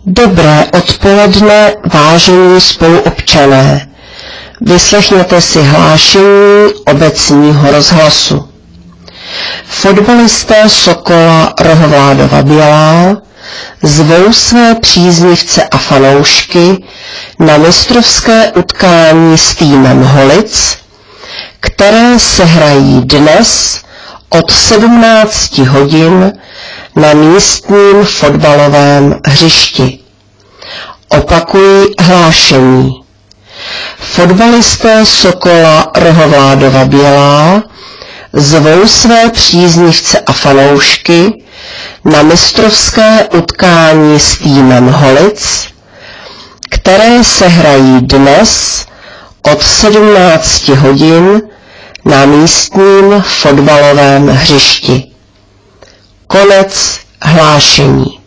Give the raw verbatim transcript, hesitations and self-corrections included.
Dobré odpoledne, vážení spoluobčané. Vyslechněte si hlášení obecního rozhlasu. Fotbalisté Sokola Rohovládova Bělá zvou své příznivce a fanoušky na mistrovské utkání s týmem Holic, které se hrají dnes od sedmnácti hodin na místním fotbalovém hřišti. Opakuji hlášení. Fotbalisté Sokola Rohovládova Bělá zvou své příznivce a fanoušky na mistrovské utkání s týmem Holic, které se hrají dnes od sedmnácti hodin na místním fotbalovém hřišti. Konec hlášení.